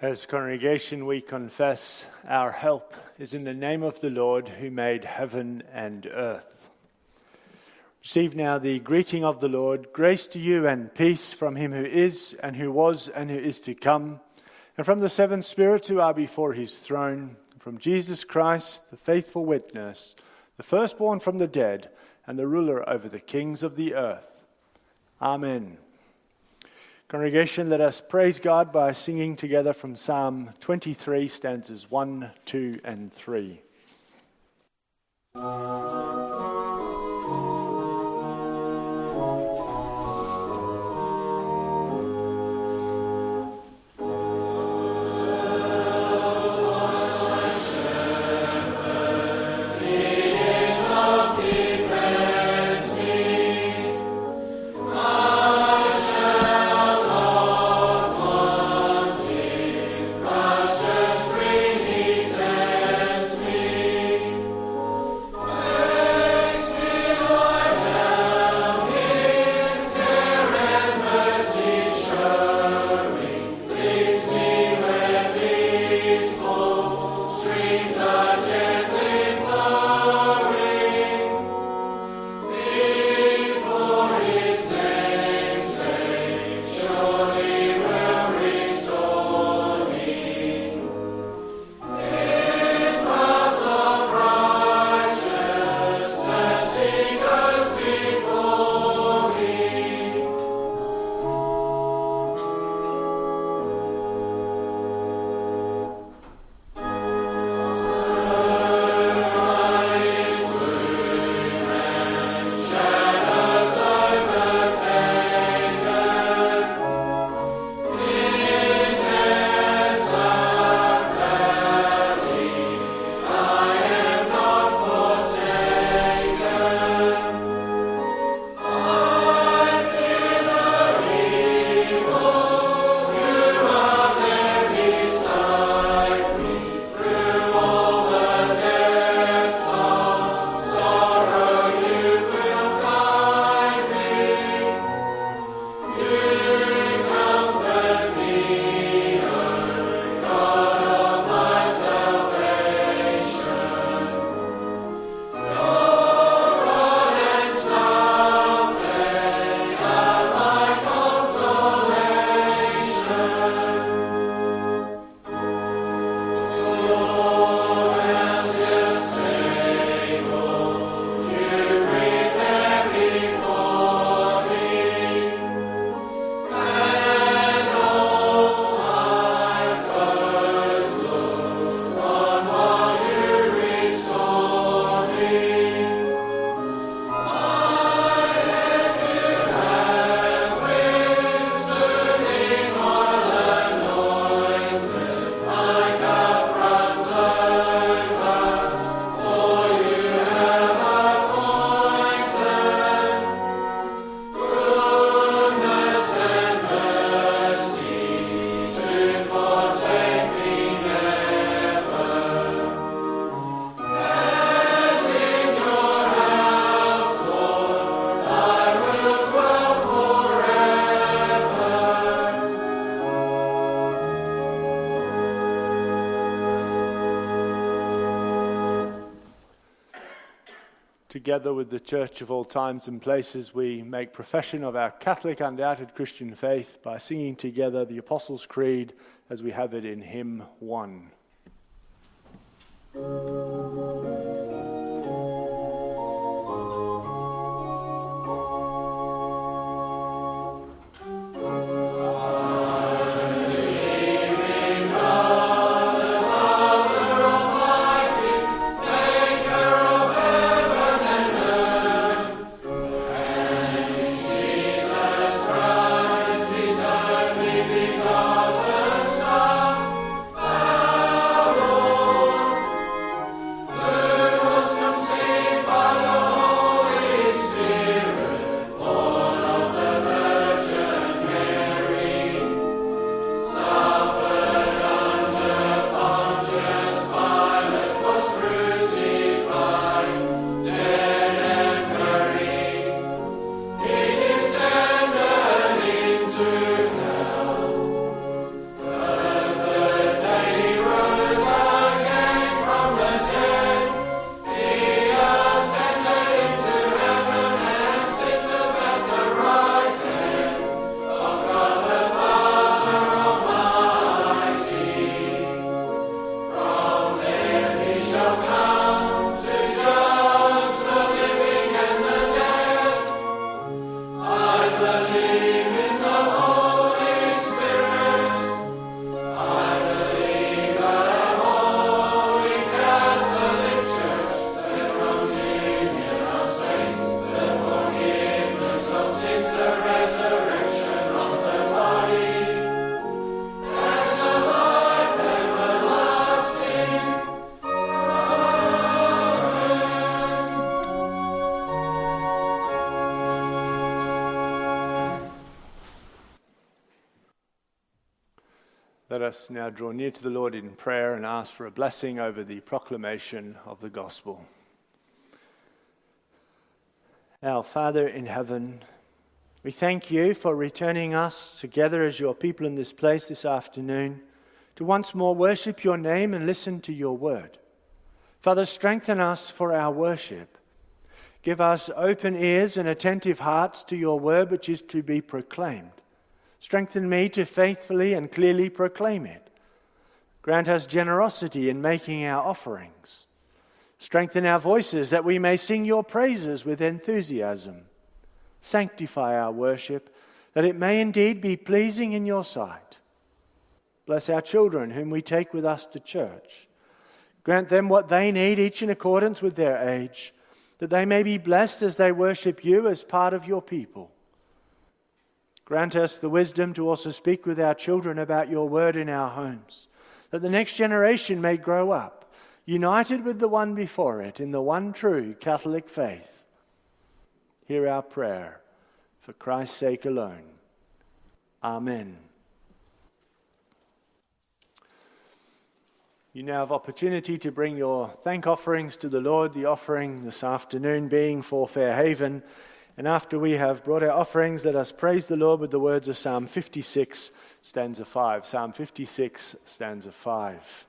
As congregation, we confess our help is in the name of the Lord who made heaven and earth. Receive now the greeting of the Lord. Grace to you and peace from him who is and who was and who is to come, and from the seven spirits who are before his throne, from Jesus Christ, the faithful witness, the firstborn from the dead, and the ruler over the kings of the earth. Amen. Congregation, let us praise God by singing together from Psalm 23, stanzas 1, 2, and 3. Together with the Church of all times and places, we make profession of our Catholic undoubted Christian faith by singing together the Apostles' Creed as we have it in hymn 1. Lord, us now draw near to the Lord in prayer and ask for a blessing over the proclamation of the gospel. Our Father in heaven, we thank you for returning us together as your people in this place this afternoon to once more worship your name and listen to your word. Father, strengthen us for our worship. Give us open ears and attentive hearts to your word which is to be proclaimed. Strengthen me to faithfully and clearly proclaim it. Grant us generosity in making our offerings. Strengthen our voices that we may sing your praises with enthusiasm. Sanctify our worship that it may indeed be pleasing in your sight. Bless our children whom we take with us to church. Grant them what they need, each in accordance with their age, that they may be blessed as they worship you as part of your people. Grant us the wisdom to also speak with our children about your word in our homes, that the next generation may grow up, united with the one before it in the one true Catholic faith. Hear our prayer, for Christ's sake alone. Amen. You now have opportunity to bring your thank offerings to the Lord, the offering this afternoon being for Fairhaven. And after we have brought our offerings, let us praise the Lord with the words of Psalm 56, stanza 5. Psalm 56, stanza 5.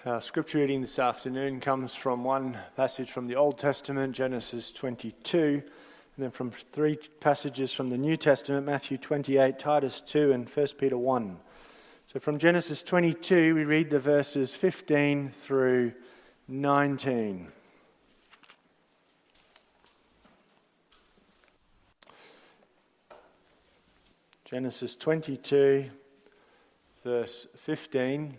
Our scripture reading this afternoon comes from one passage from the Old Testament, Genesis 22, and then from three passages from the New Testament, Matthew 28, Titus 2, and 1 Peter 1. So from Genesis 22, we read the verses 15 through 19. Genesis 22, verse 15.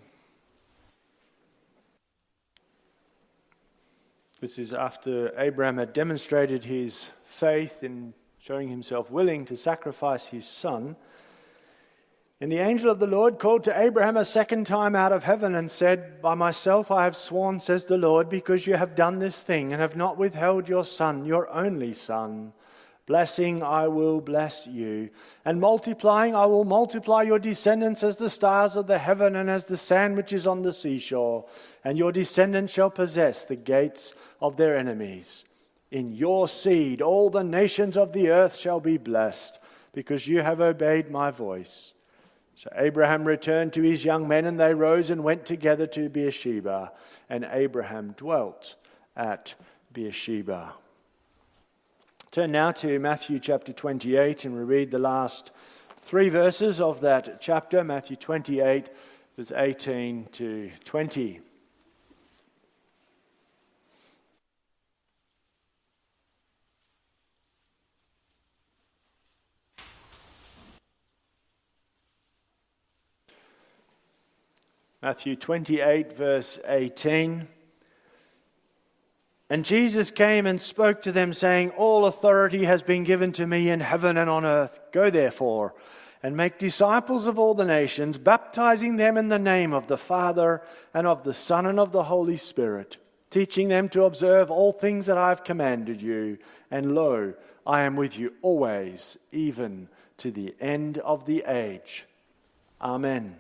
This is after Abraham had demonstrated his faith in showing himself willing to sacrifice his son. And the angel of the Lord called to Abraham a second time out of heaven and said, "By myself I have sworn, says the Lord, because you have done this thing and have not withheld your son, your only son. Blessing, I will bless you, and multiplying, I will multiply your descendants as the stars of the heaven and as the sand which is on the seashore. And your descendants shall possess the gates of their enemies. In your seed all the nations of the earth shall be blessed, because you have obeyed my voice." So Abraham returned to his young men, and they rose and went together to Beersheba, and Abraham dwelt at Beersheba. Turn now to Matthew chapter 28, and we read the last three verses of that chapter, Matthew 28, verse 18 to 20. Matthew 28, verse 18. "And Jesus came and spoke to them, saying, All authority has been given to me in heaven and on earth. Go therefore and make disciples of all the nations, baptizing them in the name of the Father and of the Son and of the Holy Spirit, teaching them to observe all things that I have commanded you. And lo, I am with you always, even to the end of the age. Amen."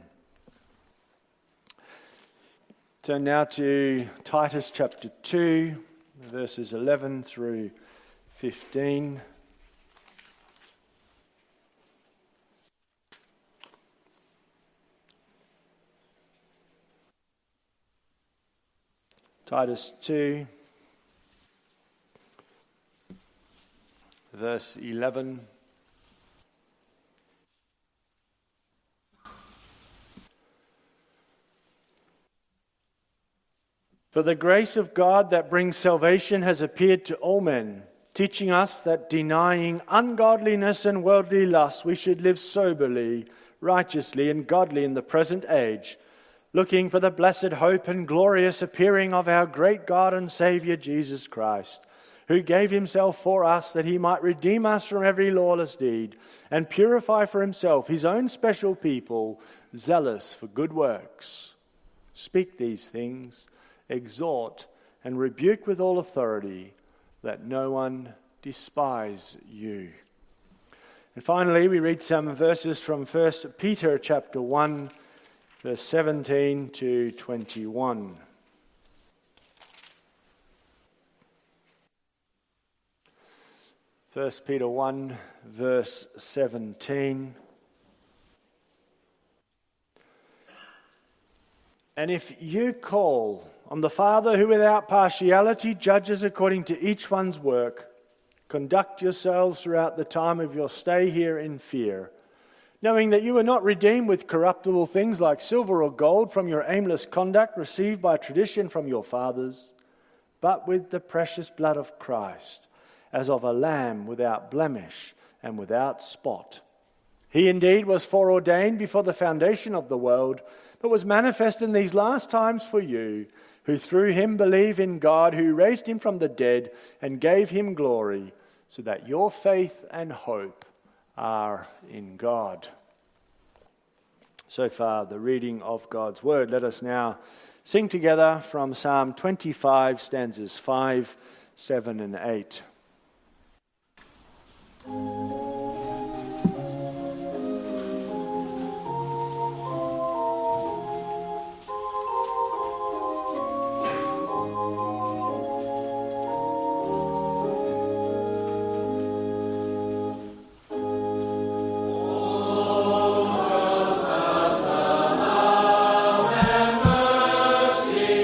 Turn now to Titus chapter 2, verses 11 through 15. Titus 2, verse 11. "For the grace of God that brings salvation has appeared to all men, teaching us that denying ungodliness and worldly lust, we should live soberly, righteously, and godly in the present age, looking for the blessed hope and glorious appearing of our great God and Saviour Jesus Christ, who gave himself for us that he might redeem us from every lawless deed and purify for himself his own special people, zealous for good works. Speak these things, exhort and rebuke with all authority, let no one despise you." And finally, we read some verses from 1 Peter chapter 1, verse 17 to 21. First Peter 1, verse 17. "And if you call on the Father who without partiality judges according to each one's work, conduct yourselves throughout the time of your stay here in fear, knowing that you were not redeemed with corruptible things like silver or gold from your aimless conduct received by tradition from your fathers, but with the precious blood of Christ, as of a lamb without blemish and without spot. He indeed was foreordained before the foundation of the world, but was manifest in these last times for you, who through him believe in God, who raised him from the dead and gave him glory, so that your faith and hope are in God." So far, the reading of God's word. Let us now sing together from Psalm 25, stanzas 5, 7, and 8. Mercy.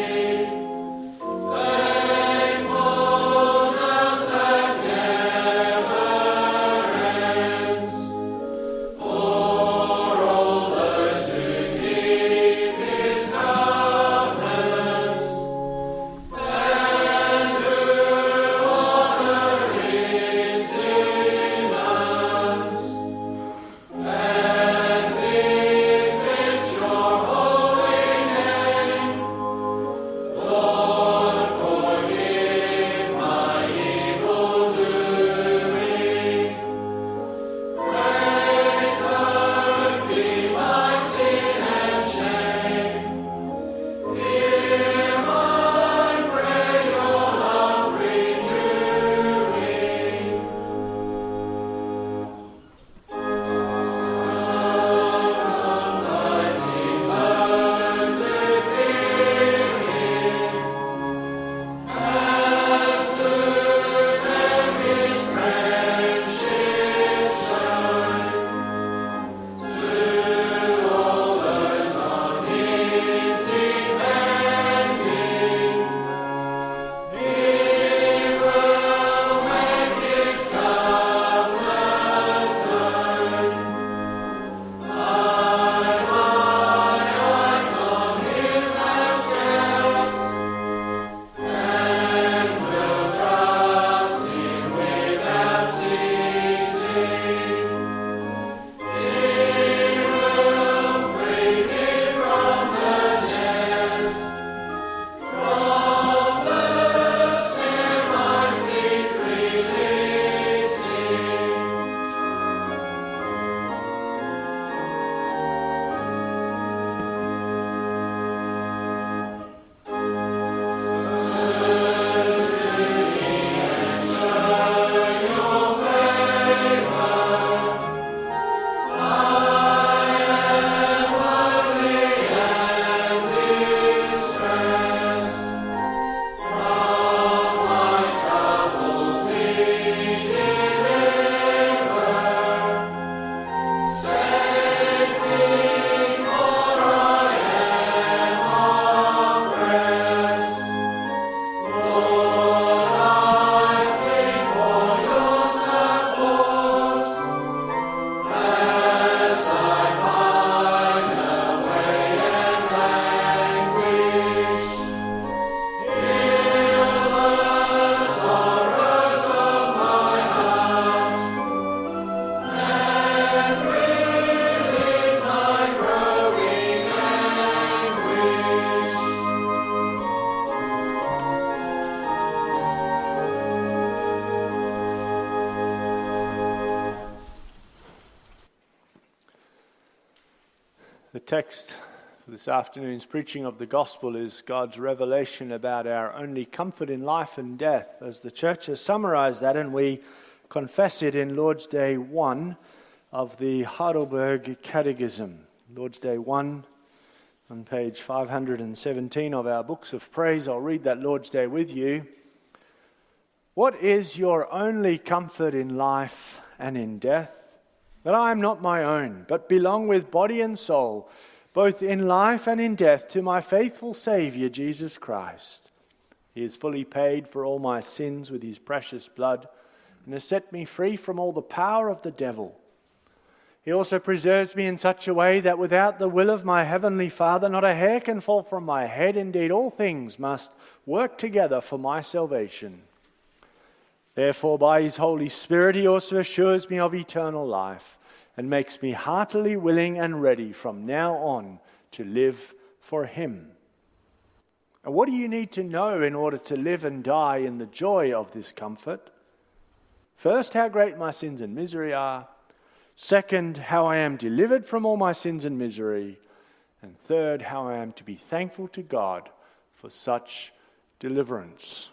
The text for this afternoon's preaching of the gospel is God's revelation about our only comfort in life and death, as the church has summarized that, and we confess it in Lord's Day 1 of the Heidelberg Catechism. Lord's Day 1 on page 517 of our books of praise. I'll read that Lord's Day with you. What is your only comfort in life and in death? That I am not my own, but belong with body and soul, both in life and in death, to my faithful Saviour, Jesus Christ. He has fully paid for all my sins with his precious blood, and has set me free from all the power of the devil. He also preserves me in such a way that without the will of my heavenly Father, not a hair can fall from my head. Indeed, all things must work together for my salvation. Therefore, by his Holy Spirit, he also assures me of eternal life and makes me heartily willing and ready from now on to live for him. And what do you need to know in order to live and die in the joy of this comfort? First, how great my sins and misery are. Second, how I am delivered from all my sins and misery. And third, how I am to be thankful to God for such deliverance.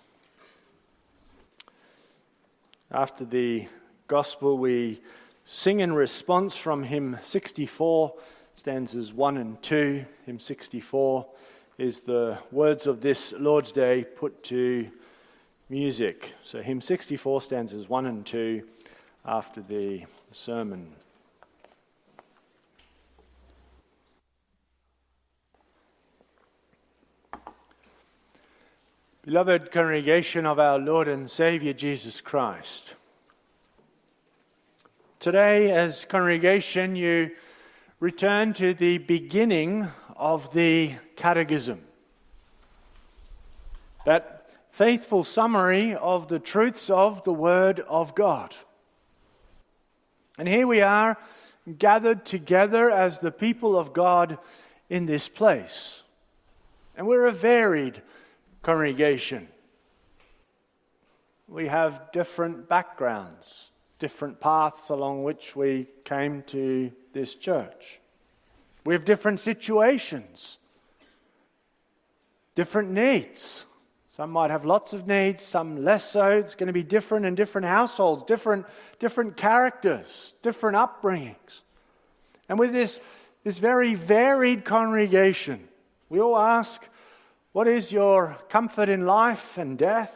After the gospel, we sing in response from hymn 64, stanzas 1 and 2. Hymn 64 is the words of this Lord's Day put to music. So hymn 64, stanzas 1 and 2 after the sermon. Beloved congregation of our Lord and Saviour Jesus Christ, today as congregation you return to the beginning of the Catechism, that faithful summary of the truths of the Word of God. And here we are gathered together as the people of God in this place. And we're a varied congregation. We have different backgrounds, different paths along which we came to this church. We have different situations, different needs. Some might have lots of needs, some less so. It's going to be different in different households, different characters, different upbringings. And with this very varied congregation, we all ask, what is your comfort in life and death?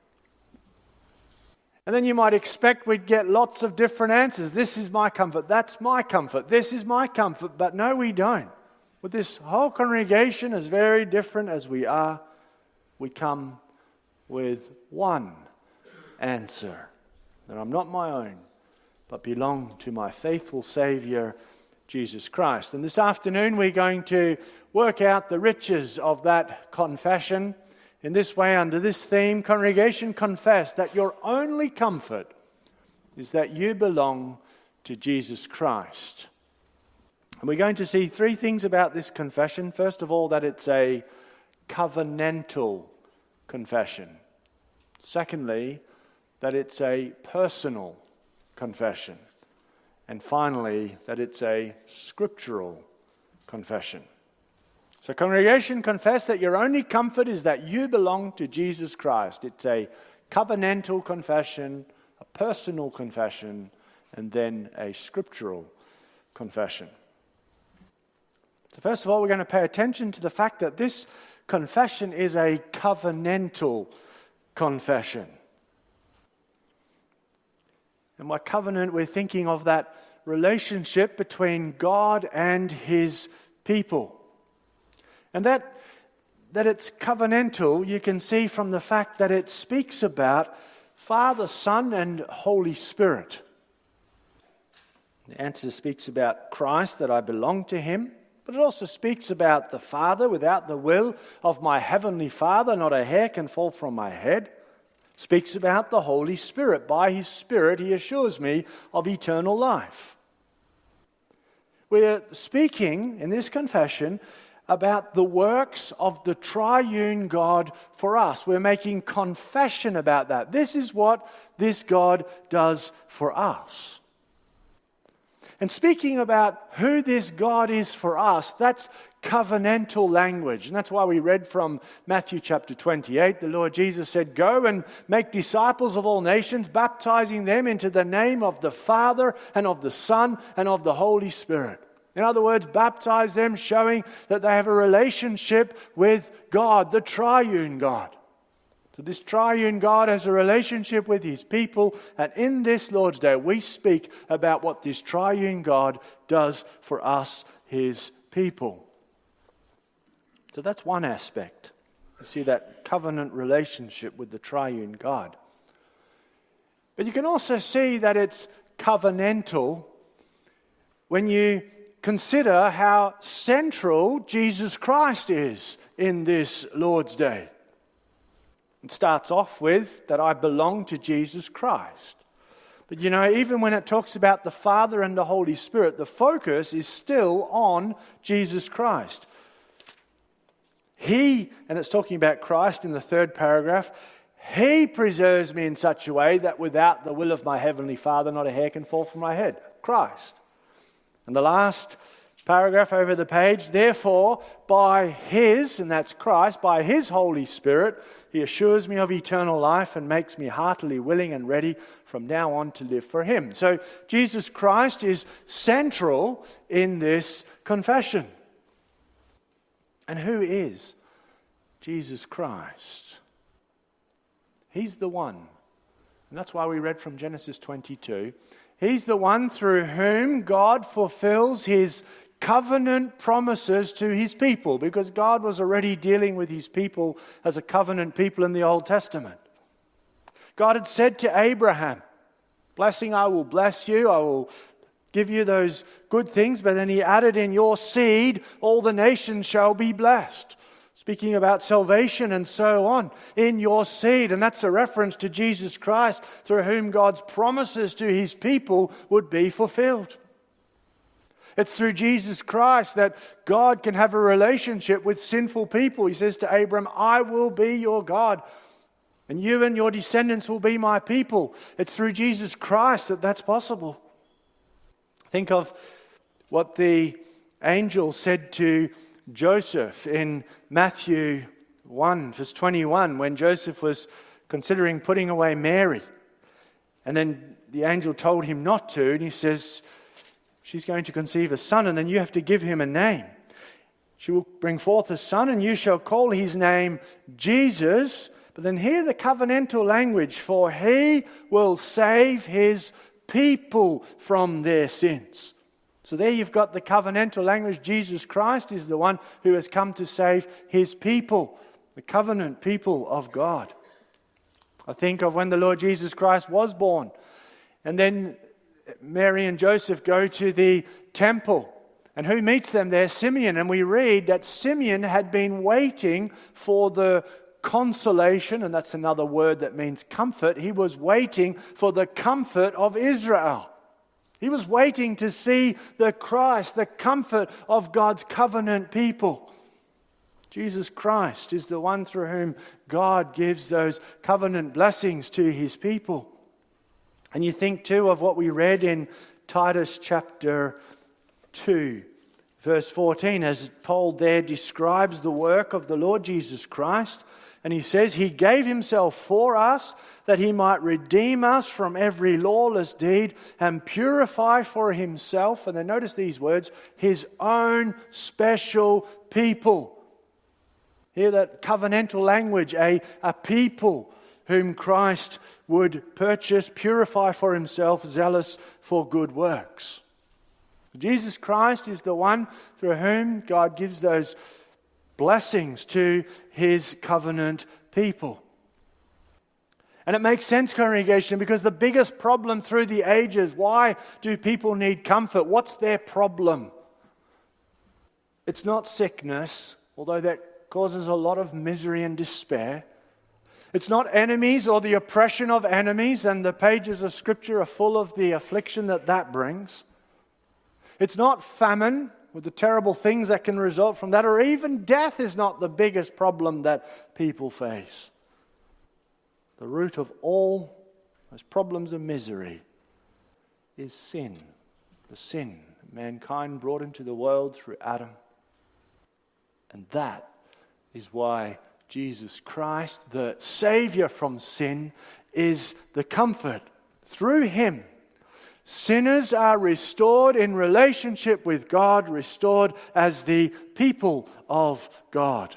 And then you might expect we'd get lots of different answers. This is my comfort, that's my comfort, this is my comfort. But no, we don't. With this whole congregation, as very different as we are, we come with one answer. That I'm not my own, but belong to my faithful Saviour, Jesus Christ. And this afternoon we're going to work out the riches of that confession. In this way, under this theme, congregation, confess that your only comfort is that you belong to Jesus Christ. And we're going to see three things about this confession. First of all, that it's a covenantal confession. Secondly, that it's a personal confession. And finally, that it's a scriptural confession. So congregation, confess that your only comfort is that you belong to Jesus Christ. It's a covenantal confession, a personal confession, and then a scriptural confession. So first of all, we're going to pay attention to the fact that this confession is a covenantal confession. And by covenant, we're thinking of that relationship between God and his people. And that it's covenantal, you can see from the fact that it speaks about Father, Son, and Holy Spirit. The answer speaks about Christ, that I belong to him, but it also speaks about the Father. Without the will of my heavenly Father, not a hair can fall from my head. It speaks about the Holy Spirit. By his Spirit, he assures me of eternal life. We're speaking in this confession about the works of the triune God for us. We're making confession about that. This is what this God does for us. And speaking about who this God is for us, that's covenantal language. And that's why we read from Matthew chapter 28. The Lord Jesus said, "Go and make disciples of all nations, baptizing them into the name of the Father and of the Son and of the Holy Spirit." In other words, baptize them, showing that they have a relationship with God, the triune God. So this triune God has a relationship with his people, and in this Lord's Day we speak about what this triune God does for us, his people. So that's one aspect. You see that covenant relationship with the triune God. But you can also see that it's covenantal when you consider how central Jesus Christ is in this Lord's Day. It starts off with that I belong to Jesus Christ. But you know, even when it talks about the Father and the Holy Spirit, the focus is still on Jesus Christ. He, and it's talking about Christ in the third paragraph, He preserves me in such a way that without the will of my Heavenly Father, not a hair can fall from my head. Christ. And the last paragraph over the page, therefore, by His, and that's Christ, by His Holy Spirit, He assures me of eternal life and makes me heartily willing and ready from now on to live for Him. So Jesus Christ is central in this confession. And who is Jesus Christ? He's the one. And that's why we read from Genesis 22. He's the one through whom God fulfills His covenant promises to His people, because God was already dealing with His people as a covenant people in the Old Testament. God had said to Abraham, blessing, I will bless you, I will give you those good things, but then He added, in your seed all the nations shall be blessed. Speaking about salvation and so on, in your seed. And that's a reference to Jesus Christ, through whom God's promises to His people would be fulfilled. It's through Jesus Christ that God can have a relationship with sinful people. He says to Abram, I will be your God, and you and your descendants will be my people. It's through Jesus Christ that that's possible. Think of what the angel said to Joseph in Matthew 1, verse 21, when Joseph was considering putting away Mary. And then the angel told him not to, and he says, she's going to conceive a son, and then you have to give him a name. She will bring forth a son, and you shall call his name Jesus. But then hear the covenantal language, for he will save his people from their sins. So there you've got the covenantal language. Jesus Christ is the one who has come to save His people, the covenant people of God. I think of when the Lord Jesus Christ was born, and then Mary and Joseph go to the temple. And who meets them there? Simeon. And we read that Simeon had been waiting for the consolation, and that's another word that means comfort. He was waiting for the comfort of Israel. He was waiting to see the Christ, the comfort of God's covenant people. Jesus Christ is the one through whom God gives those covenant blessings to His people. And you think too of what we read in Titus chapter 2, verse 14, as Paul there describes the work of the Lord Jesus Christ. And he says, He gave Himself for us, that He might redeem us from every lawless deed and purify for Himself, and then notice these words, His own special people. Hear that covenantal language, a people whom Christ would purchase, purify for Himself, zealous for good works. Jesus Christ is the one through whom God gives those blessings to His covenant people. And it makes sense, congregation, because the biggest problem through the ages, why do people need comfort? What's their problem? It's not sickness, although that causes a lot of misery and despair. It's not enemies or the oppression of enemies, and the pages of Scripture are full of the affliction that brings. It's not famine, with the terrible things that can result from that, or even death is not the biggest problem that people face. The root of all those problems of misery is sin. the sin mankind brought into the world through Adam. And that is why Jesus Christ, the Savior from sin, is the comfort. Through Him, sinners are restored in relationship with God, restored as the people of God.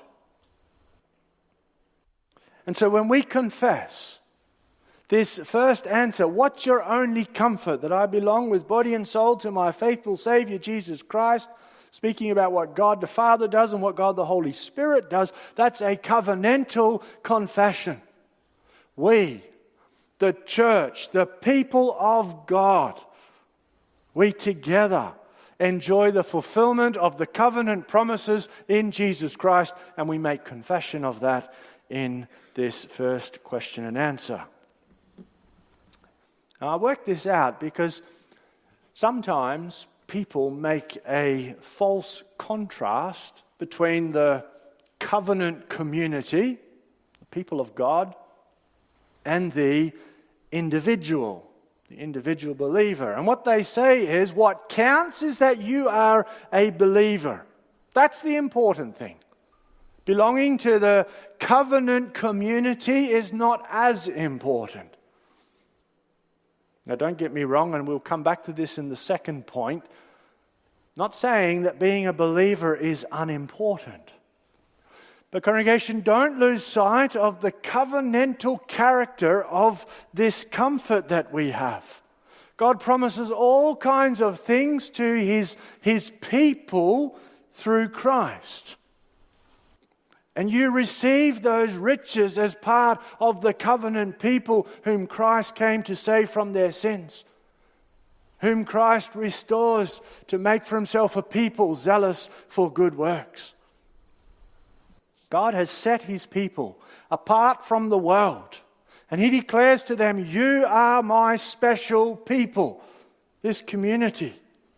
And so when we confess this first answer, what's your only comfort? That I belong with body and soul to my faithful Savior Jesus Christ, speaking about what God the Father does and what God the Holy Spirit does, that's a covenantal confession. We, the church, the people of God, we together enjoy the fulfillment of the covenant promises in Jesus Christ, and we make confession of that in this first question and answer. Now, I worked this out because sometimes people make a false contrast between the covenant community, the people of God, and the individual believer. And what they say is what counts is that you are a believer. That's the important thing. Belonging to the covenant community is not as important. Now, don't get me wrong, and we'll come back to this in the second point. Not saying that being a believer is unimportant. But congregation, don't lose sight of the covenantal character of this comfort that we have. God promises all kinds of things to His people through Christ. And you receive those riches as part of the covenant people whom Christ came to save from their sins, whom Christ restores to make for Himself a people zealous for good works. God has set His people apart from the world, and He declares to them, you are my special people, this community.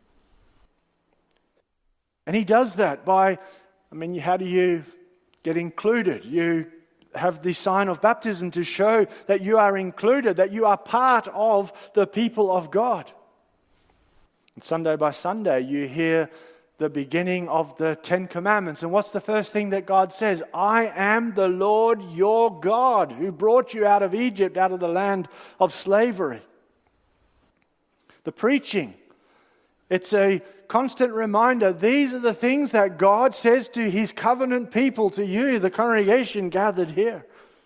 And He does that by, how do you get included? You have the sign of baptism to show that you are included, that you are part of the people of God. And Sunday by Sunday, you hear the beginning of the Ten Commandments. And what's the first thing that God says? I am the Lord your God who brought you out of Egypt, out of the land of slavery. The preaching, it's a constant reminder. These are the things that God says to His covenant people, to you, the congregation gathered here.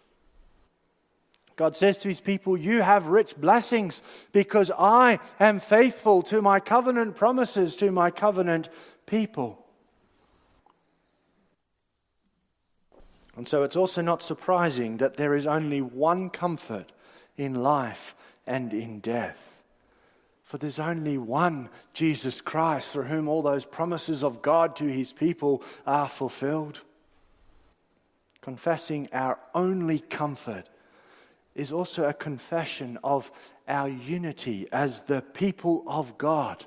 God says to His people, you have rich blessings because I am faithful to my covenant promises, to my covenant people. And so it's also not surprising that there is only one comfort in life and in death. For there's only one Jesus Christ through whom all those promises of God to His people are fulfilled. Confessing our only comfort is also a confession of our unity as the people of God.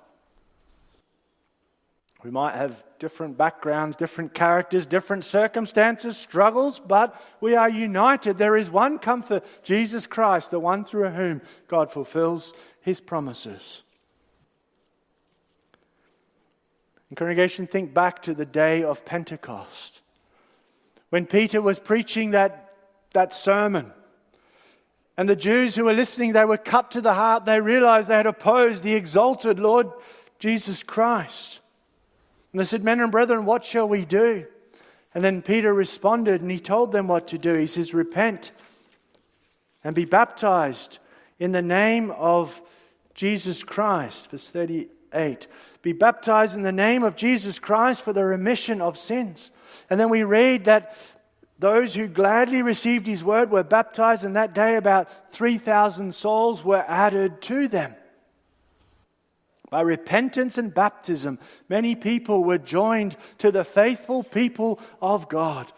We might have different backgrounds, different characters, different circumstances, struggles, but we are united. There is one comfort, Jesus Christ, the one through whom God fulfills His promises. And congregation, think back to the day of Pentecost, when Peter was preaching that sermon. And the Jews who were listening, they were cut to the heart. They realized they had opposed the exalted Lord Jesus Christ. And they said, men and brethren, what shall we do? And then Peter responded and he told them what to do. He says, repent and be baptized in the name of Jesus Christ. Verse 38. Be baptized in the name of Jesus Christ for the remission of sins. And then we read that those who gladly received His word were baptized, and that day about 3,000 souls were added to them. By repentance and baptism, many people were joined to the faithful people of God.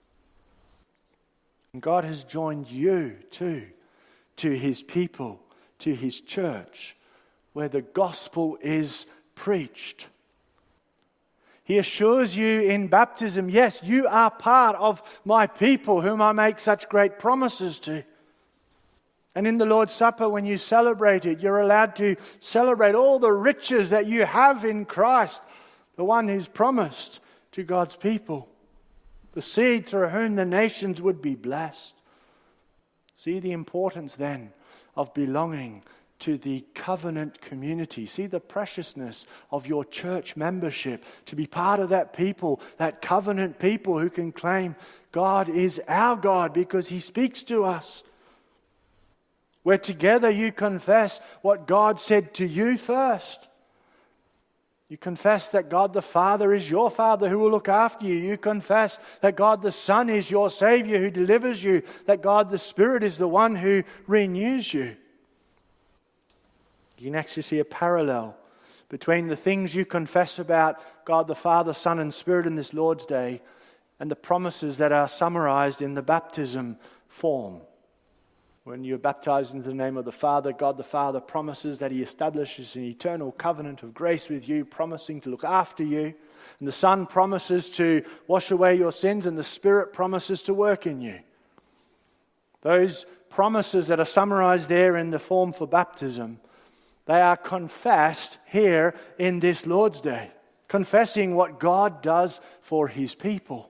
And God has joined you too to His people, to His church, where the gospel is preached. He assures you in baptism, yes, you are part of my people whom I make such great promises to. And in the Lord's Supper, when you celebrate it, you're allowed to celebrate all the riches that you have in Christ, the one who's promised to God's people, the seed through whom the nations would be blessed. See the importance then of belonging to the covenant community. See the preciousness of your church membership, to be part of that people, that covenant people who can claim God is our God because He speaks to us. Where together you confess what God said to you first. You confess that God the Father is your Father who will look after you. You confess that God the Son is your Savior who delivers you. That God the Spirit is the one who renews you. You can actually see a parallel between the things you confess about God the Father, Son, and Spirit in this Lord's Day and the promises that are summarized in the baptism form. When you're baptized into the name of the Father, God the Father promises that He establishes an eternal covenant of grace with you, promising to look after you. And the Son promises to wash away your sins, and the Spirit promises to work in you. Those promises that are summarized there in the form for baptism, they are confessed here in this Lord's Day, confessing what God does for His people.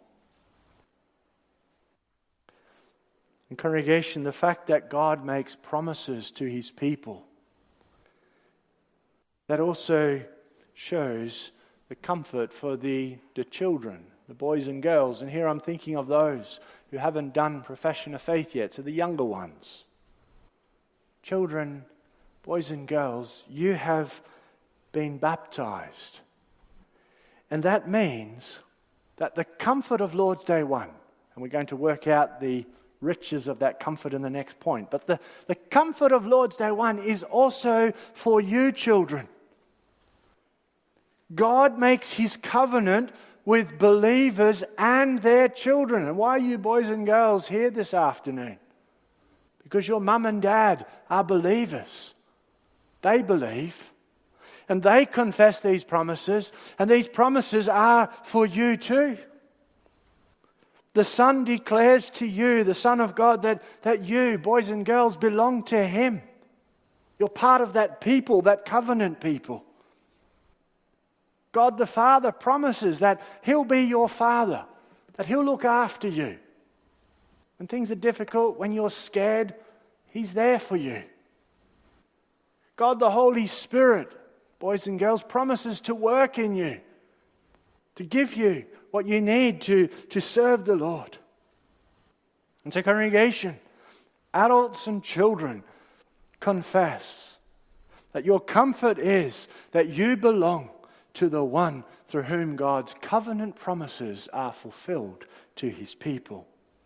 In congregation, the fact that God makes promises to His people, that also shows the comfort for the children, the boys and girls. And here I'm thinking of those who haven't done profession of faith yet, so the younger ones. Children, boys and girls, you have been baptized. And that means that the comfort of Lord's Day 1, and we're going to work out the riches of that comfort in the next point, but the comfort of Lord's Day 1 is also for you, children. God makes His covenant with believers and their children. And why are you boys and girls here this afternoon? Because your mum and dad are believers. They believe, and they confess these promises, and these promises are for you too. The Son declares to you, the Son of God, that you, boys and girls, belong to Him. You're part of that people, that covenant people. God the Father promises that He'll be your Father, that He'll look after you. When things are difficult, when you're scared, He's there for you. God the Holy Spirit, boys and girls, promises to work in you, to give you what you need to serve the Lord. And so, congregation, adults and children, confess that your comfort is that you belong to the one through whom God's covenant promises are fulfilled to His people.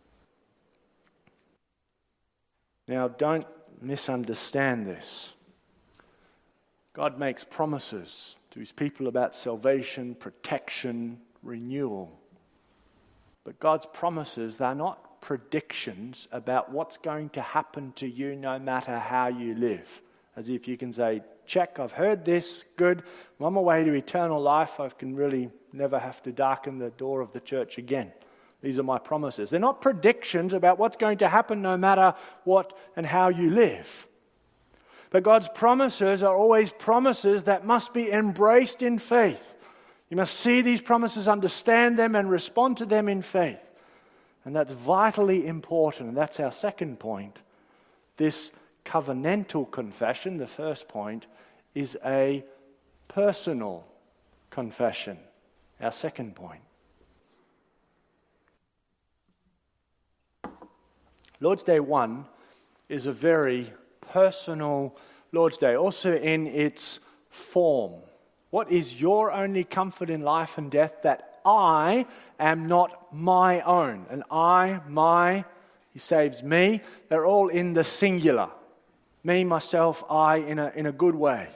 Now, don't misunderstand this. God makes promises to His people about salvation, protection, renewal. But God's promises, they're not predictions about what's going to happen to you no matter how you live. As if you can say, check, I've heard this, good, I'm on my way to eternal life, I can really never have to darken the door of the church again. These are my promises. They're not predictions about what's going to happen no matter what and how you live. But God's promises are always promises that must be embraced in faith. You must see these promises, understand them, and respond to them in faith. And that's vitally important. And that's our second point. This covenantal confession, the first point, is a personal confession. Our second point. Lord's Day 1 is a very personal Lord's Day, also in its form. What is your only comfort in life and death? That I am not my own. And I, my, He saves me. They're all in the singular. Me, myself, I, in a good way.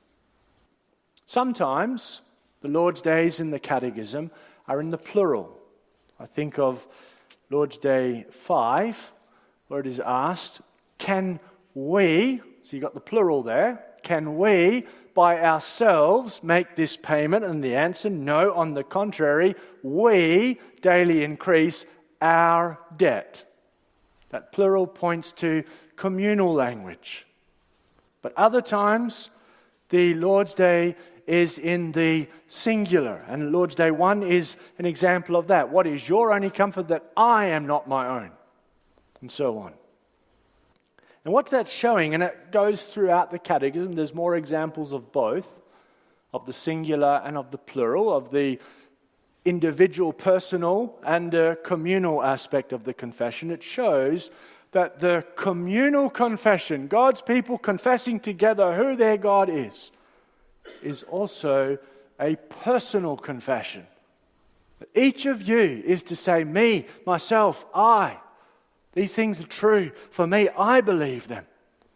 Sometimes the Lord's Days in the Catechism are in the plural. I think of Lord's Day 5, where it is asked, can we, so you've got the plural there, can we by ourselves make this payment? And the answer, no, on the contrary, we daily increase our debt. That plural points to communal language. But other times, the Lord's Day is in the singular, and Lord's Day 1 is an example of that. What is your only comfort? That I am not my own, and so on. And what's that showing? And it goes throughout the Catechism. There's more examples of both, of the singular and of the plural, of the individual, personal, and communal aspect of the confession. It shows that the communal confession, God's people confessing together who their God is also a personal confession. Each of you is to say, me, myself, I. These things are true for me. I believe them.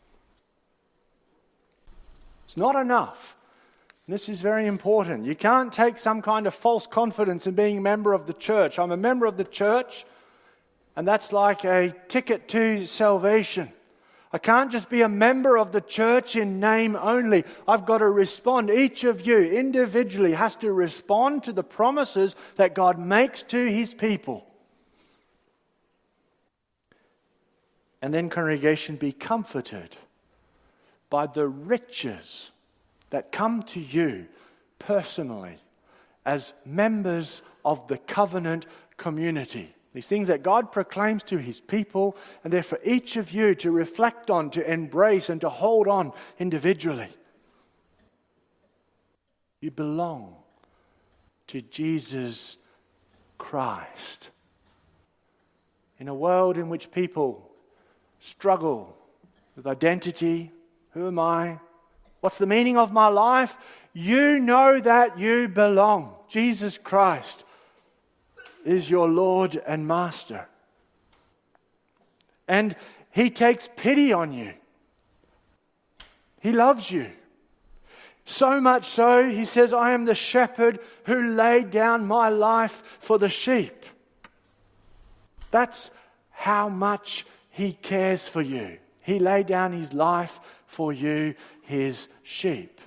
It's not enough. This is very important. You can't take some kind of false confidence in being a member of the church. I'm a member of the church, and that's like a ticket to salvation. I can't just be a member of the church in name only. I've got to respond. Each of you individually has to respond to the promises that God makes to His people. And then, congregation, be comforted by the riches that come to you personally as members of the covenant community. These things that God proclaims to His people, and they're for each of you to reflect on, to embrace, and to hold on individually. You belong to Jesus Christ. In a world in which people struggle with identity, who am I? What's the meaning of my life? You know that you belong. Jesus Christ is your Lord and Master. And He takes pity on you. He loves you. So much so, He says, I am the shepherd who laid down my life for the sheep. That's how much He cares for you. He laid down His life for you, His sheep.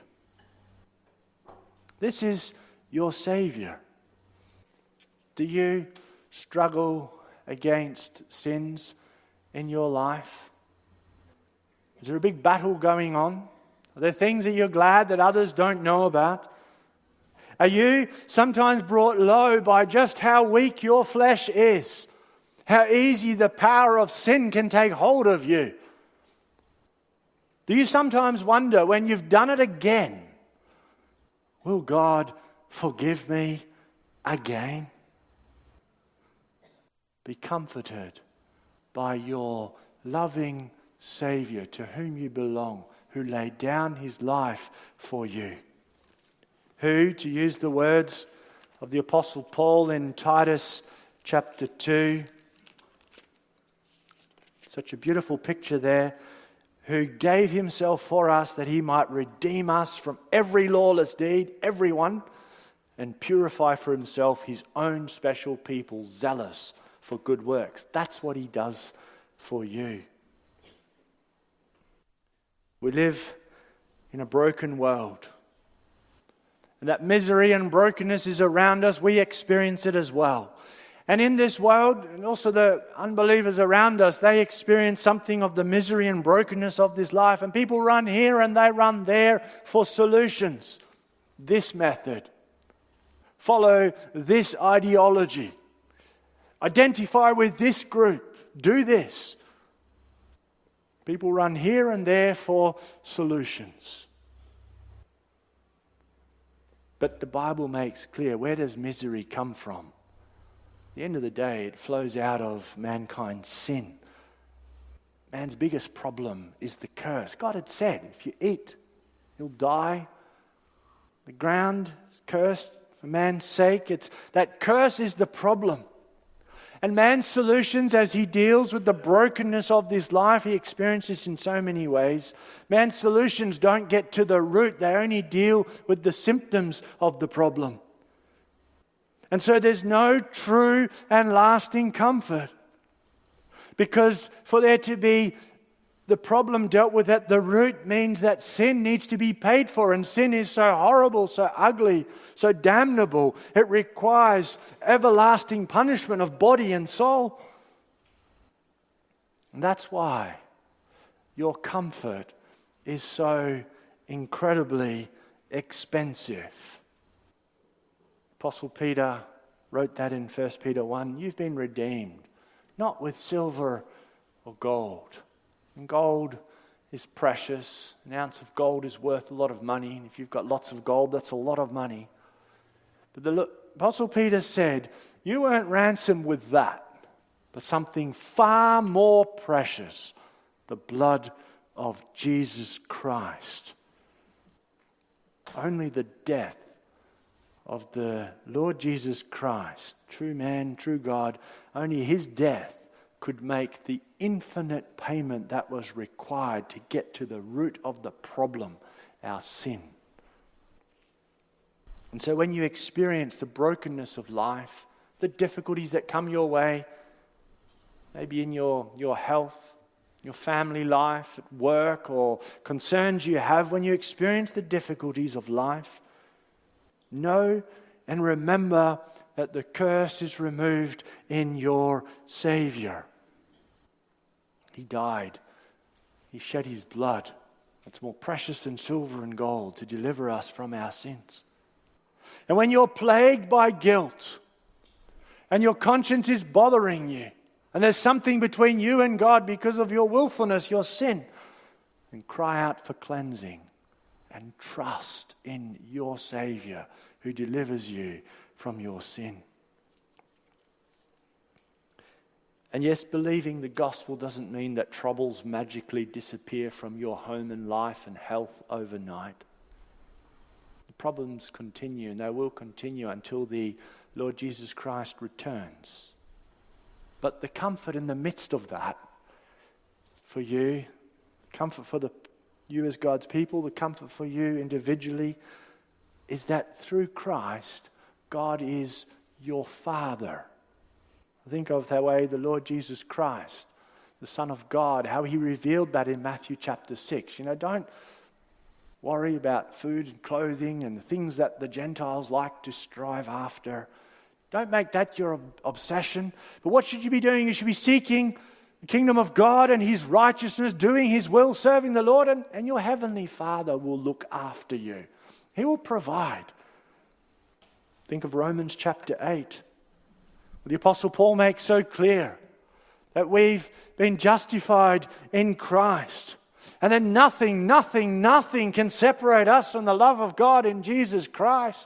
This is your Savior. Do you struggle against sins in your life? Is there a big battle going on? Are there things that you're glad that others don't know about? Are you sometimes brought low by just how weak your flesh is? How easy the power of sin can take hold of you? Do you sometimes wonder, when you've done it again, will God forgive me again? Be comforted by your loving Savior to whom you belong, who laid down His life for you. Who, to use the words of the Apostle Paul in Titus chapter 2, such a beautiful picture there, who gave Himself for us that He might redeem us from every lawless deed, everyone, and purify for Himself His own special people, zealous for good works. That's what He does for you. We live in a broken world. And that misery and brokenness is around us. We experience it as well. And in this world, and also the unbelievers around us, they experience something of the misery and brokenness of this life. And people run here and they run there for solutions. This method. Follow this ideology. Identify with this group. Do this. People run here and there for solutions. But the Bible makes clear, where does misery come from? At the end of the day, it flows out of mankind's sin. Man's biggest problem is the curse. God had said, if you eat, you'll die. The ground is cursed for man's sake. That curse is the problem. And man's solutions, as he deals with the brokenness of this life, he experiences in so many ways. Man's solutions don't get to the root. They only deal with the symptoms of the problem. And so there's no true and lasting comfort. Because for there to be the problem dealt with at the root means that sin needs to be paid for. And sin is so horrible, so ugly, so damnable. It requires everlasting punishment of body and soul. And that's why your comfort is so incredibly expensive. Apostle Peter wrote that in 1 Peter 1. You've been redeemed, not with silver or gold. And gold is precious. An ounce of gold is worth a lot of money. And if you've got lots of gold, that's a lot of money. But the Apostle Peter said, you weren't ransomed with that, but something far more precious, the blood of Jesus Christ. Only the death of the Lord Jesus Christ, true man, true God, only his death could make the infinite payment that was required to get to the root of the problem, our sin. And so when you experience the brokenness of life, the difficulties that come your way, maybe in your health, your family life, at work, or concerns you have, when you experience the difficulties of life, know and remember that the curse is removed in your Savior. He died. He shed his blood. It's more precious than silver and gold to deliver us from our sins. And when you're plagued by guilt and your conscience is bothering you, and there's something between you and God because of your willfulness, your sin, then cry out for cleansing and trust in your Savior who delivers you from your sin. And yes, believing the gospel doesn't mean that troubles magically disappear from your home and life and health overnight. The problems continue, and they will continue until the Lord Jesus Christ returns. But the comfort in the midst of that, for you, comfort for you as God's people, the comfort for you individually, is that through Christ, God is your Father. Think of the way the Lord Jesus Christ, the Son of God, how he revealed that in Matthew chapter 6. Don't worry about food and clothing and the things that the Gentiles like to strive after. Don't make that your obsession. But what should you be doing? You should be seeking the kingdom of God and his righteousness, doing his will, serving the Lord, and your heavenly Father will look after you. He will provide. Think of Romans chapter 8. The Apostle Paul makes so clear that we've been justified in Christ. And that nothing can separate us from the love of God in Jesus Christ.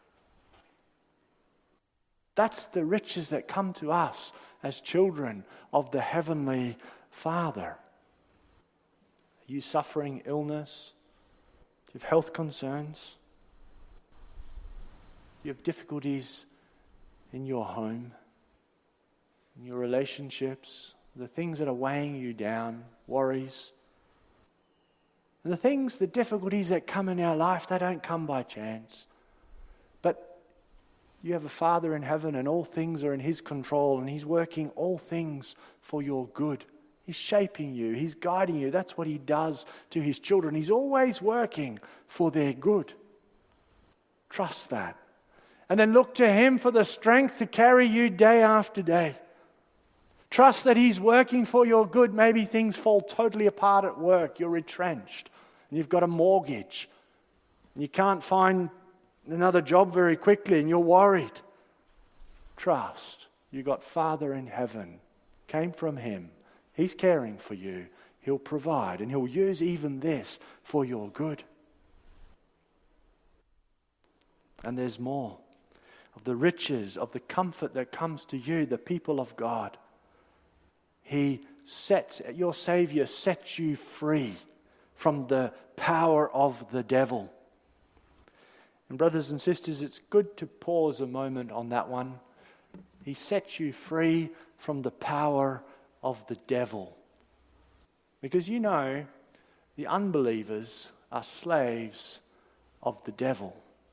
That's the riches that come to us as children of the Heavenly Father. Are you suffering illness? Do you have health concerns? Do you have difficulties in your home, in your relationships, the things that are weighing you down, worries? And the difficulties that come in our life, they don't come by chance. But you have a Father in heaven and all things are in his control and he's working all things for your good. He's shaping you. He's guiding you. That's what he does to his children. He's always working for their good. Trust that. And then look to him for the strength to carry you day after day. Trust that he's working for your good. Maybe things fall totally apart at work. You're retrenched. And you've got a mortgage. And you can't find another job very quickly and you're worried. Trust. You've got Father in heaven. Came from him. He's caring for you. He'll provide. And he'll use even this for your good. And there's more. Of the riches, of the comfort that comes to you, the people of God. Your Savior sets you free from the power of the devil. And brothers and sisters, it's good to pause a moment on that one. He sets you free from the power of the devil. Because the unbelievers are slaves of the devil.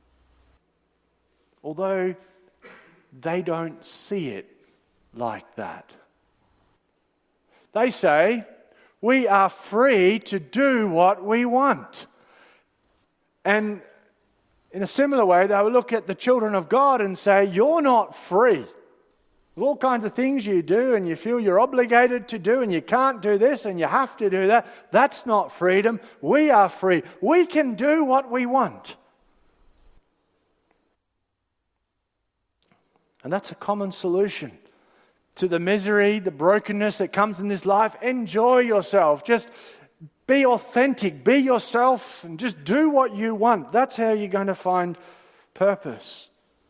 Although they don't see it like that. They say, we are free to do what we want. And in a similar way, they will look at the children of God and say, you're not free. There's all kinds of things you do and you feel you're obligated to do and you can't do this and you have to do that. That's not freedom. We are free. We can do what we want. And that's a common solution to the misery, the brokenness that comes in this life. Enjoy yourself. Just be authentic. Be yourself and just do what you want. That's how you're going to find purpose.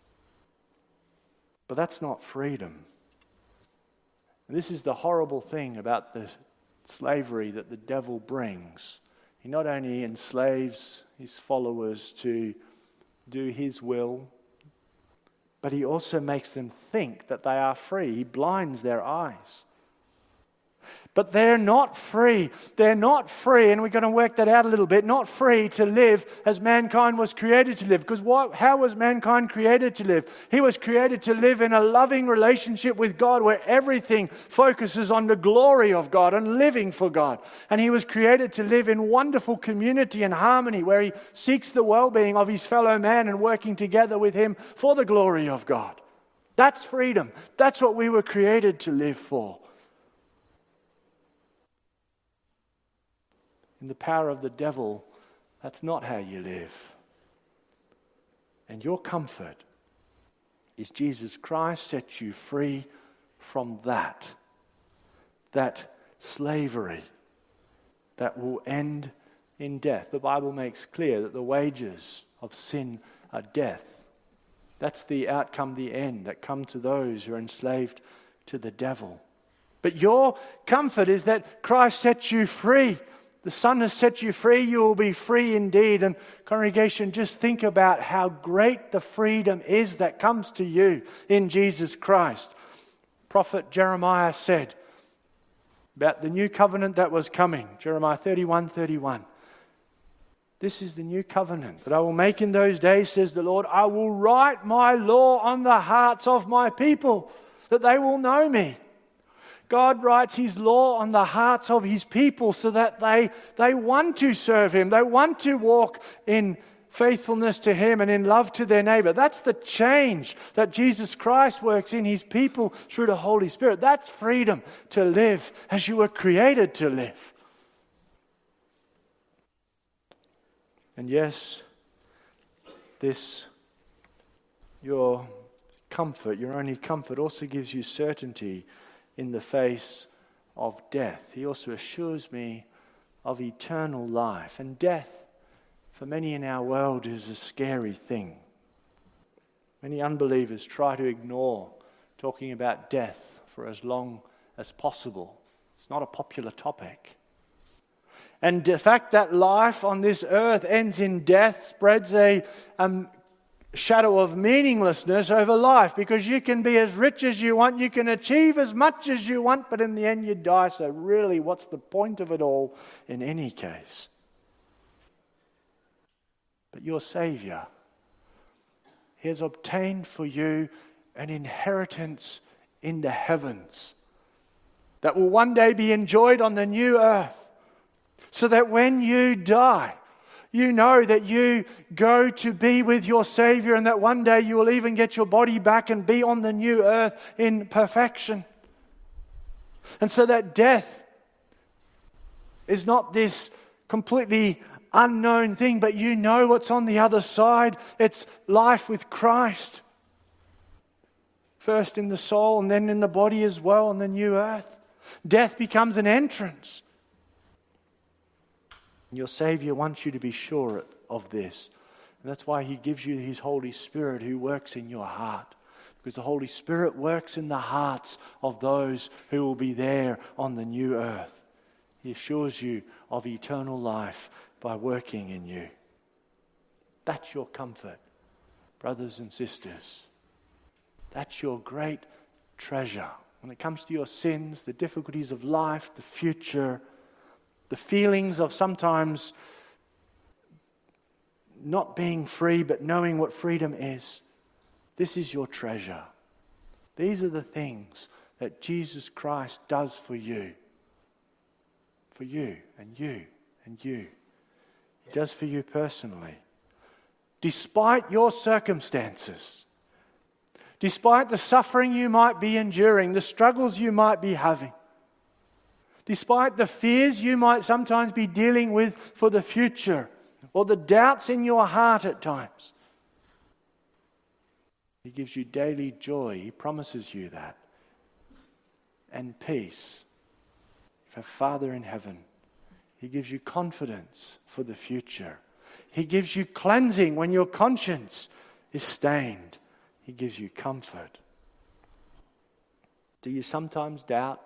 But that's not freedom. And this is the horrible thing about the slavery that the devil brings. He not only enslaves his followers to do his will, but he also makes them think that they are free. He blinds their eyes. But they're not free. They're not free, and we're going to work that out a little bit, not free to live as mankind was created to live. Because how was mankind created to live? He was created to live in a loving relationship with God where everything focuses on the glory of God and living for God. And he was created to live in wonderful community and harmony where he seeks the well-being of his fellow man and working together with him for the glory of God. That's freedom. That's what we were created to live for. In the power of the devil, that's not how you live. And your comfort is Jesus Christ sets you free from that slavery that will end in death. The Bible makes clear that the wages of sin are death. That's the outcome, the end that come to those who are enslaved to the devil. But your comfort is that Christ sets you free. The Son has set you free, you will be free indeed. And congregation, just think about how great the freedom is that comes to you in Jesus Christ. Prophet Jeremiah said about the new covenant that was coming, Jeremiah 31:31. This is the new covenant that I will make in those days, says the Lord. I will write my law on the hearts of my people, that they will know me. God writes his law on the hearts of his people so that they want to serve him. They want to walk in faithfulness to him and in love to their neighbor. That's the change that Jesus Christ works in his people through the Holy Spirit. That's freedom to live as you were created to live. And yes, your comfort, your only comfort, also gives you certainty in the face of death. He also assures me of eternal life. And death, for many in our world, is a scary thing. Many unbelievers try to ignore talking about death for as long as possible. It's not a popular topic. And the fact that life on this earth ends in death spreads a shadow of meaninglessness over life, because you can be as rich as you want, you can achieve as much as you want, but in the end you die. So really, what's the point of it all in any case? But your Savior, he has obtained for you an inheritance in the heavens that will one day be enjoyed on the new earth, so that when you die, you know that you go to be with your Savior, and that one day you will even get your body back and be on the new earth in perfection. And so that death is not this completely unknown thing, but you know what's on the other side. It's life with Christ. First in the soul and then in the body as well on the new earth. Death becomes an entrance. Your Savior wants you to be sure of this. And that's why he gives you his Holy Spirit who works in your heart. Because the Holy Spirit works in the hearts of those who will be there on the new earth. He assures you of eternal life by working in you. That's your comfort, brothers and sisters. That's your great treasure. When it comes to your sins, the difficulties of life, the future, the feelings of sometimes not being free, but knowing what freedom is. This is your treasure. These are the things that Jesus Christ does for you. For you and you and you. He does for you personally. Despite your circumstances, Despite the suffering you might be enduring, the struggles you might be having, despite the fears you might sometimes be dealing with for the future, or the doubts in your heart at times, He gives you daily joy. He promises you that. And peace. For Father in heaven, He gives you confidence for the future. He gives you cleansing when your conscience is stained. He gives you comfort. Do you sometimes doubt?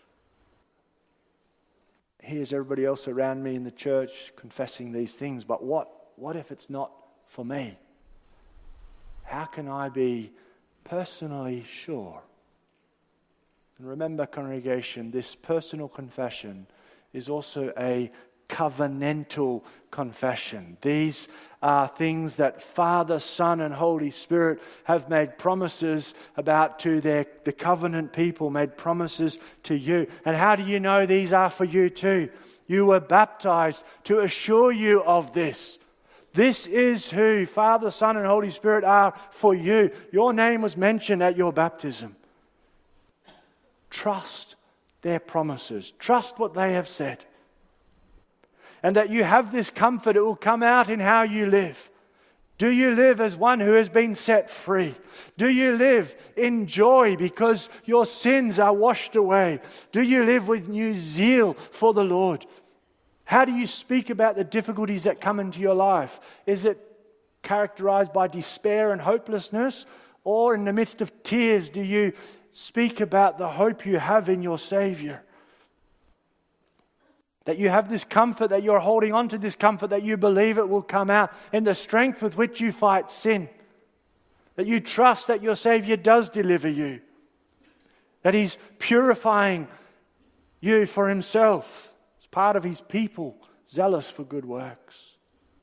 Here's everybody else around me in the church confessing these things, but what if it's not for me? How can I be personally sure? And remember, congregation, this personal confession is also a covenantal confession. These are things that Father, Son, and Holy Spirit have made promises about to the covenant people, made promises to you. And how do you know these are for you too? You were baptized to assure you of this. This is who Father, Son, and Holy Spirit are for you. Your name was mentioned at your baptism. Trust their promises. Trust what they have said. And that you have this comfort, it will come out in how you live. Do you live as one who has been set free? Do you live in joy because your sins are washed away? Do you live with new zeal for the Lord? How do you speak about the difficulties that come into your life? Is it characterized by despair and hopelessness? Or in the midst of tears, do you speak about the hope you have in your Savior? That you have this comfort, that you're holding on to this comfort, that you believe it will come out in the strength with which you fight sin. That you trust that your Savior does deliver you. That He's purifying you for Himself as part of His people, zealous for good works.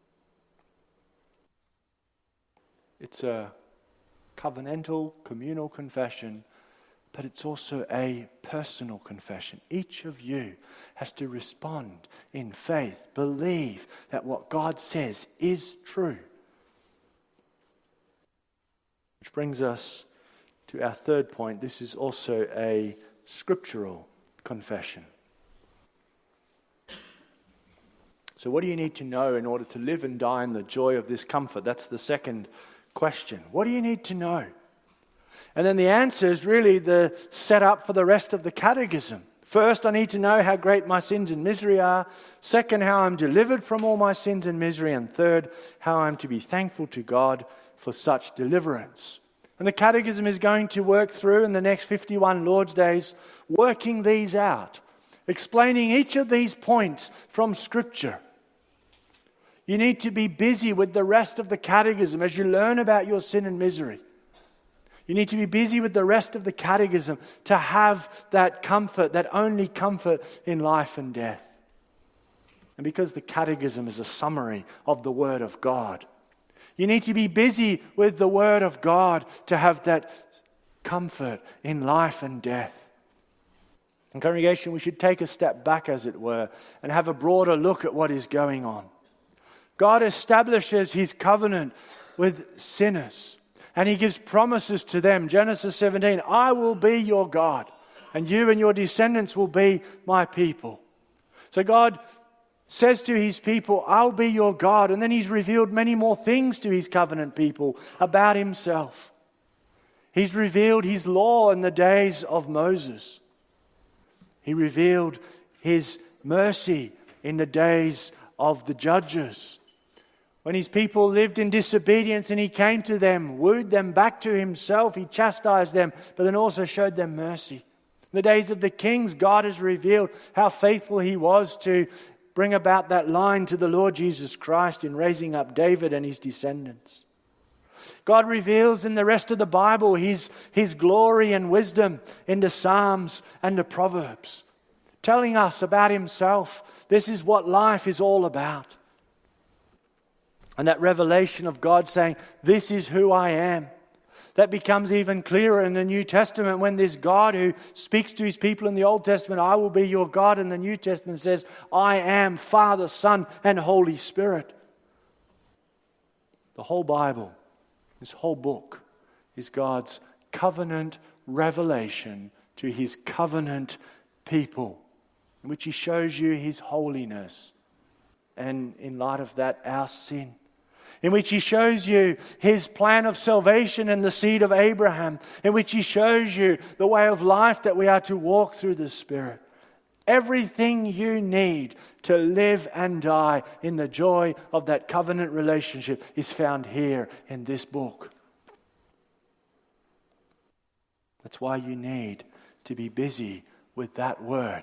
It's a covenantal, communal confession, but it's also a personal confession. Each of you has to respond in faith, believe that what God says is true. Which brings us to our third point. This is also a scriptural confession. So what do you need to know in order to live and die in the joy of this comfort? That's the second question. What do you need to know? And then the answer is really the setup for the rest of the catechism. First, I need to know how great my sins and misery are. Second, how I'm delivered from all my sins and misery. And third, how I'm to be thankful to God for such deliverance. And the catechism is going to work through in the next 51 Lord's Days, working these out, explaining each of these points from Scripture. You need to be busy with the rest of the catechism as you learn about your sin and misery. You need to be busy with the rest of the catechism to have that comfort, that only comfort in life and death. And because the catechism is a summary of the Word of God, you need to be busy with the Word of God to have that comfort in life and death. And congregation, we should take a step back, as it were, and have a broader look at what is going on. God establishes His covenant with sinners. And He gives promises to them. Genesis 17, I will be your God, and you and your descendants will be my people. So God says to His people, I'll be your God. And then He's revealed many more things to His covenant people about Himself. He's revealed His law in the days of Moses. He revealed His mercy in the days of the judges. When His people lived in disobedience and He came to them, wooed them back to Himself, He chastised them, but then also showed them mercy. In the days of the kings, God has revealed how faithful He was to bring about that line to the Lord Jesus Christ in raising up David and his descendants. God reveals in the rest of the Bible His glory and wisdom in the Psalms and the Proverbs, telling us about Himself. This is what life is all about. And that revelation of God saying, this is who I am. That becomes even clearer in the New Testament when this God who speaks to His people in the Old Testament, I will be your God, in the New Testament says, I am Father, Son, and Holy Spirit. The whole Bible, this whole book, is God's covenant revelation to his covenant people, in which he shows you his holiness, and in light of that, our sin. In which he shows you his plan of salvation and the seed of Abraham. In which he shows you the way of life that we are to walk through the Spirit. Everything you need to live and die in the joy of that covenant relationship is found here in this book. That's why you need to be busy with that word.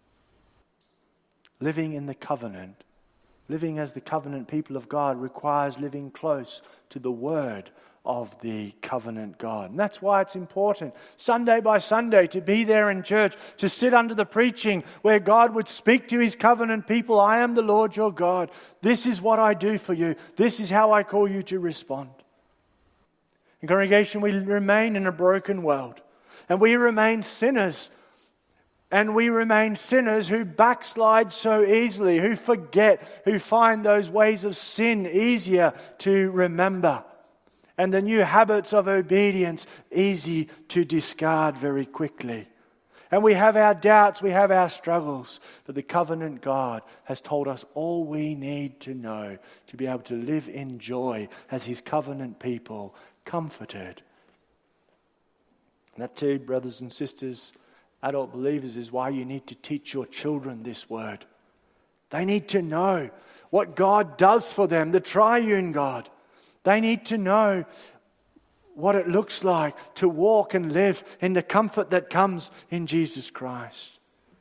Living in the covenant, living as the covenant people of God, requires living close to the word of the covenant God. And that's why it's important, Sunday by Sunday, to be there in church, to sit under the preaching where God would speak to his covenant people. I am the Lord your God. This is what I do for you. This is how I call you to respond. In congregation, we remain in a broken world. And we remain sinners. And we remain sinners who backslide so easily, who forget, who find those ways of sin easier to remember. And the new habits of obedience easy to discard very quickly. And we have our doubts, we have our struggles. But the covenant God has told us all we need to know to be able to live in joy as his covenant people, comforted. And that too, brothers and sisters, adult believers, is why you need to teach your children this word. They need to know what God does for them, the triune God. They need to know what it looks like to walk and live in the comfort that comes in Jesus Christ.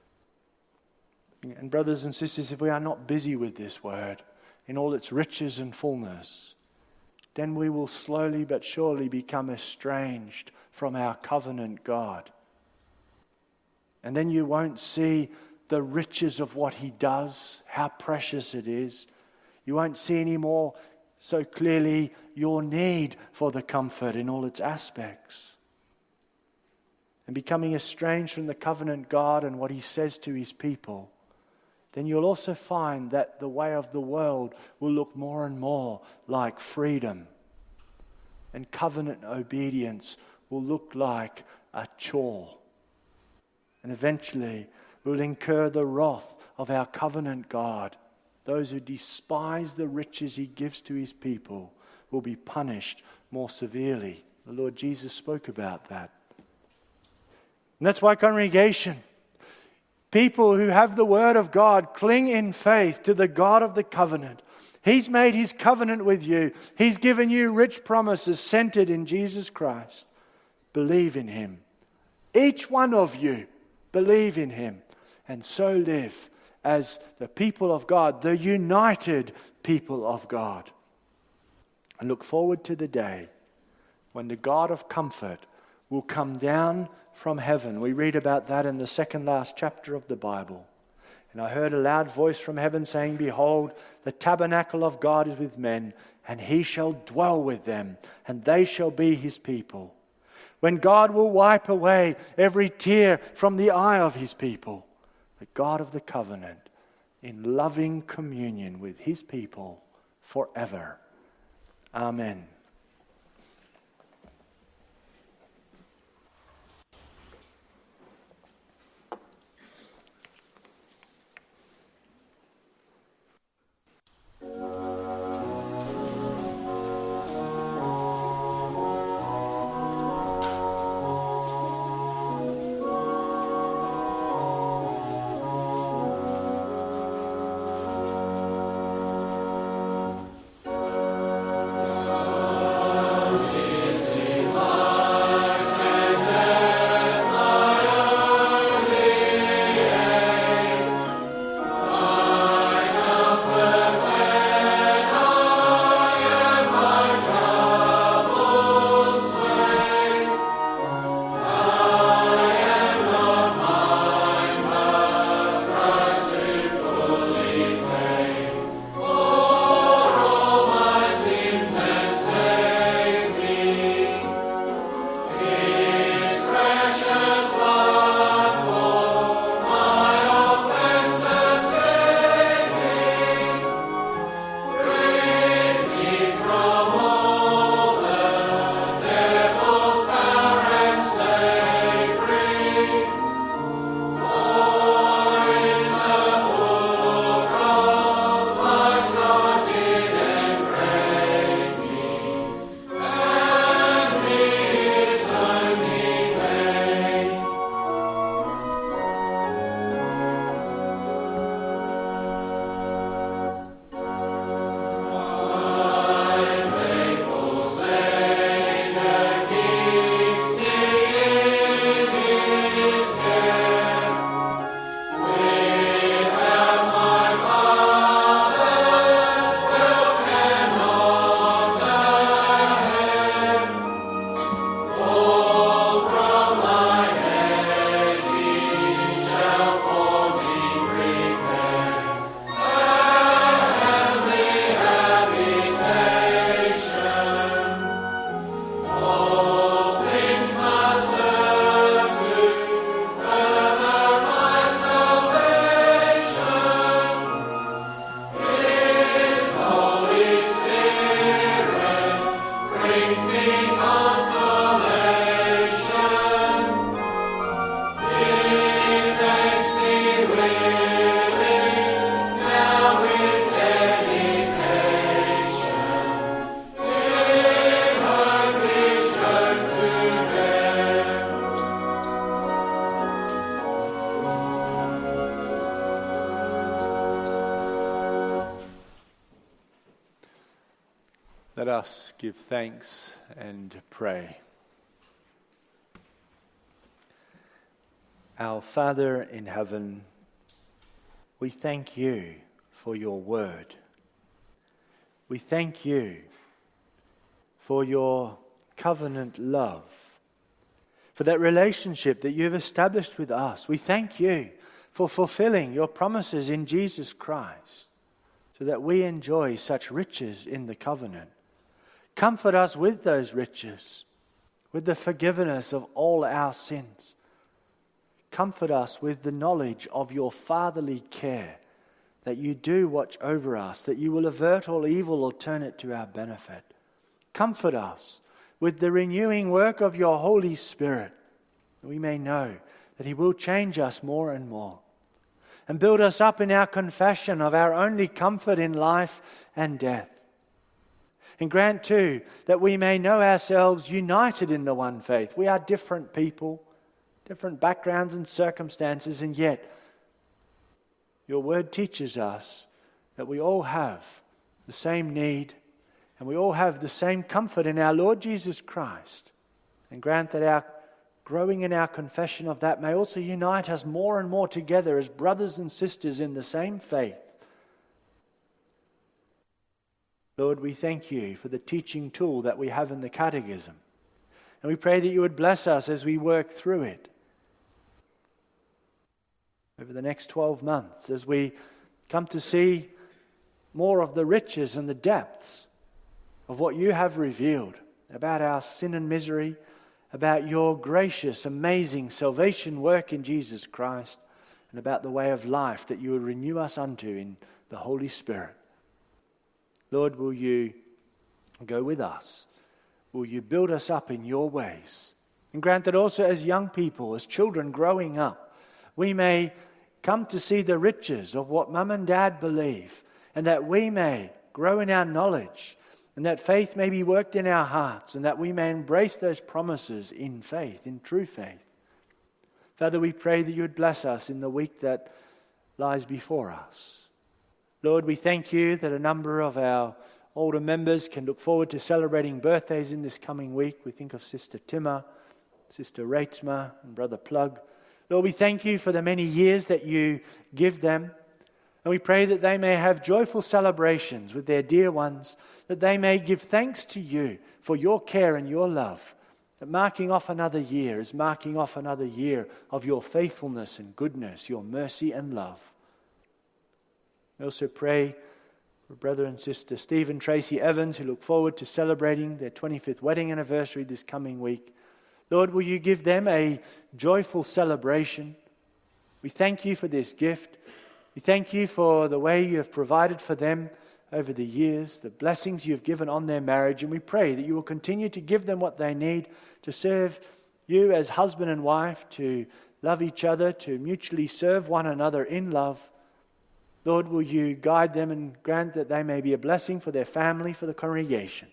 And brothers and sisters, if we are not busy with this word in all its riches and fullness, then we will slowly but surely become estranged from our covenant God. And then you won't see the riches of what he does, how precious it is. You won't see anymore so clearly your need for the comfort in all its aspects. And becoming estranged from the covenant God and what he says to his people, then you'll also find that the way of the world will look more and more like freedom. And covenant obedience will look like a chore. And eventually we'll incur the wrath of our covenant God. Those who despise the riches he gives to his people will be punished more severely. The Lord Jesus spoke about that. And that's why, congregation, people who have the word of God cling in faith to the God of the covenant. He's made his covenant with you. He's given you rich promises centered in Jesus Christ. Believe in him. Each one of you, believe in him. And so live as the people of God, the united people of God. And look forward to the day when the God of comfort will come down from heaven. We read about that in the second last chapter of the Bible. And I heard a loud voice from heaven saying, "Behold, the tabernacle of God is with men, and he shall dwell with them, and they shall be his people." When God will wipe away every tear from the eye of his people, the God of the covenant, in loving communion with his people forever. Amen. Let us give thanks and pray. Our Father in heaven, we thank you for your word. We thank you for your covenant love, for that relationship that you've established with us. We thank you for fulfilling your promises in Jesus Christ, so that we enjoy such riches in the covenant. Comfort us with those riches, with the forgiveness of all our sins. Comfort us with the knowledge of your fatherly care, that you do watch over us, that you will avert all evil or turn it to our benefit. Comfort us with the renewing work of your Holy Spirit, that we may know that he will change us more and more. And build us up in our confession of our only comfort in life and death. And grant too that we may know ourselves united in the one faith. We are different people, different backgrounds and circumstances, and yet your word teaches us that we all have the same need and we all have the same comfort in our Lord Jesus Christ. And grant that our growing in our confession of that may also unite us more and more together as brothers and sisters in the same faith. Lord, we thank you for the teaching tool that we have in the Catechism. And we pray that you would bless us as we work through it over the next 12 months, as we come to see more of the riches and the depths of what you have revealed about our sin and misery, about your gracious, amazing salvation work in Jesus Christ, and about the way of life that you would renew us unto in the Holy Spirit. Lord, will you go with us? Will you build us up in your ways? And grant that also as young people, as children growing up, we may come to see the riches of what Mum and Dad believe, and that we may grow in our knowledge, and that faith may be worked in our hearts, and that we may embrace those promises in faith, in true faith. Father, we pray that you would bless us in the week that lies before us. Lord, we thank you that a number of our older members can look forward to celebrating birthdays in this coming week. We think of Sister Timmer, Sister Reitzma, and Brother Plug. Lord, we thank you for the many years that you give them. And we pray that they may have joyful celebrations with their dear ones, that they may give thanks to you for your care and your love. That marking off another year is marking off another year of your faithfulness and goodness, your mercy and love. We also pray for brother and sister Steve and Tracy Evans, who look forward to celebrating their 25th wedding anniversary this coming week. Lord, will you give them a joyful celebration? We thank you for this gift. We thank you for the way you have provided for them over the years, the blessings you have given on their marriage, and we pray that you will continue to give them what they need to serve you as husband and wife, to love each other, to mutually serve one another in love. Lord, will you guide them and grant that they may be a blessing for their family, for the congregation.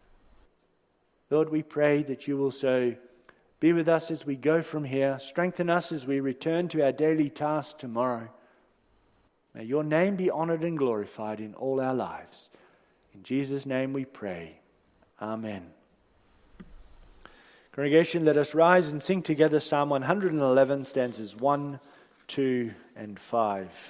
Lord, we pray that you will so be with us as we go from here. Strengthen us as we return to our daily tasks tomorrow. May your name be honored and glorified in all our lives. In Jesus' name we pray. Amen. Congregation, let us rise and sing together Psalm 111, stanzas 1, 2, and 5.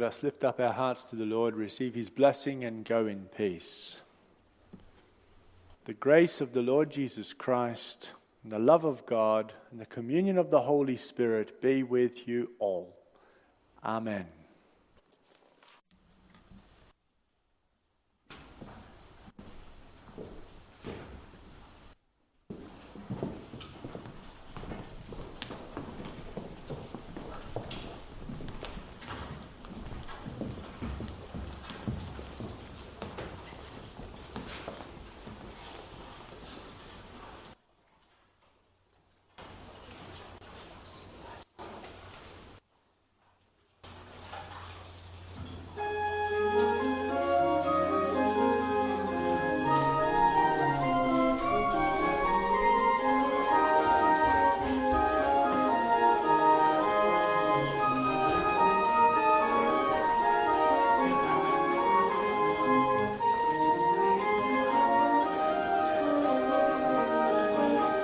Let us lift up our hearts to the Lord, receive his blessing, and go in peace. The grace of the Lord Jesus Christ, and the love of God, and the communion of the Holy Spirit be with you all. Amen.